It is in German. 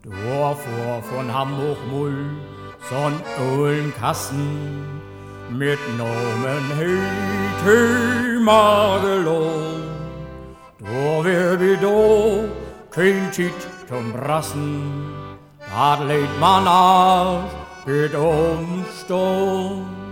Fuhr von Hamburg Mull son Ulmkassen mit Nomen Hete Magelon. Da wär wir do kein Tiet zum Brassen, dat lädt man aus mit Umstund.